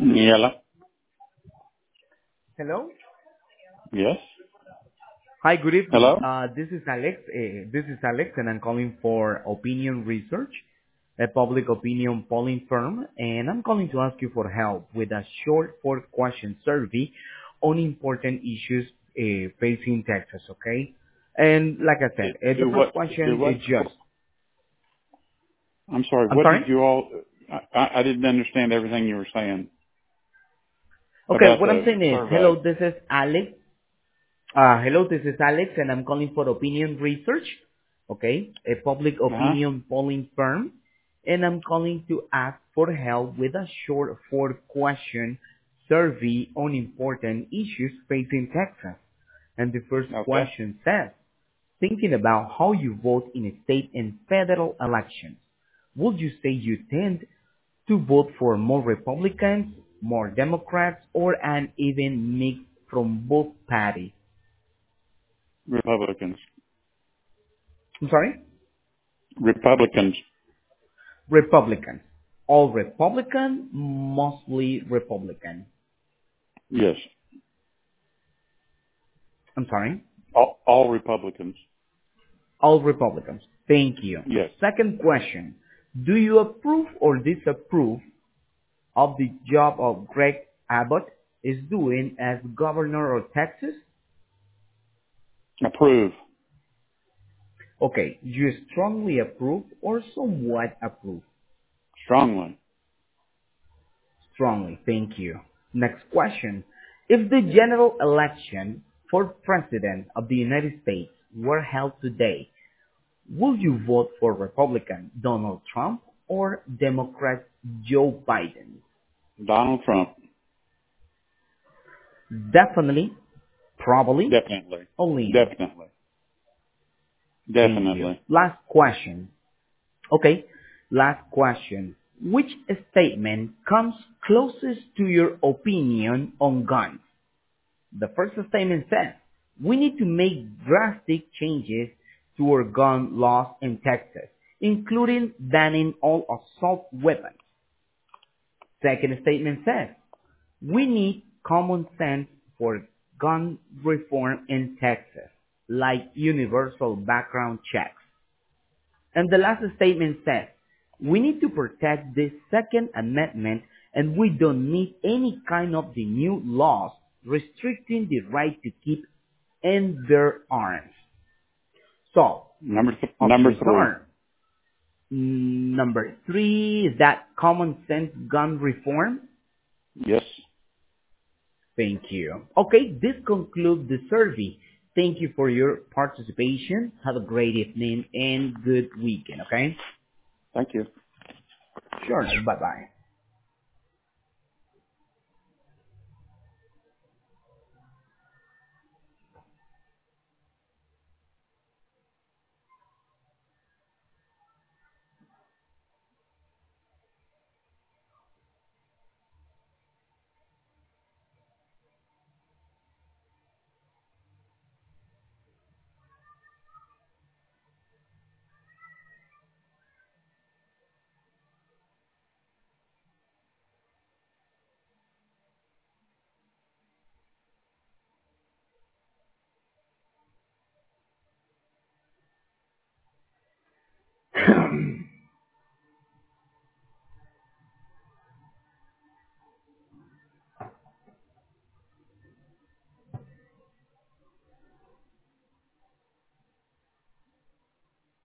Hello? Hello. Yes? Hi, good evening. Hello? This is Alex. This is Alex, and I'm calling for Opinion Research, a public opinion polling firm, and I'm calling to ask you for help with a short four-question survey on important issues facing Texas, okay? And like I said, the Do first what? Do question what? is just, I'm sorry, I'm what did sorry? you all, I didn't understand everything you were saying Okay, about what I'm the saying is, survey. this is Alex. Hello, this is Alex, and I'm calling for Opinion Research, okay, a public Uh-huh. opinion polling firm, and I'm calling to ask for help with a short four-question survey on important issues facing Texas. And the first Okay. question says, thinking about how you vote in state and federal elections, would you say you tend to vote for more Republicans, more Democrats, or an even mix from both parties? Republicans. I'm sorry? Republicans. Republican. All Republican, mostly Republican. Yes. I'm sorry. All Republicans. All Republicans. Thank you. Yes. Second question. Do you approve or disapprove of the job of Greg Abbott is doing as governor of Texas? Approve. Okay, you strongly approve or somewhat approve? Strongly. Strongly. Thank you. Next question. If the general election for President of the United States were held today, would you vote for Republican Donald Trump or Democrat Joe Biden? Donald Trump. Definitely, probably, Definitely. only. Definitely. Thank you. Definitely. Last question. Okay, last question. Which statement comes closest to your opinion on guns? The first statement says, we need to make drastic changes to our gun laws in Texas, including banning all assault weapons. Second statement says, we need common sense for gun reform in Texas, like universal background checks. And the last statement says, we need to protect the Second Amendment and we don't need any kind of the new laws restricting the right to keep and bear arms. So, Number options three. are, number three, is that common sense gun reform? Yes. Thank you. Okay, this concludes the survey. Thank you for your participation. Have a great evening and good weekend, okay? Thank you. Sure. Bye-bye.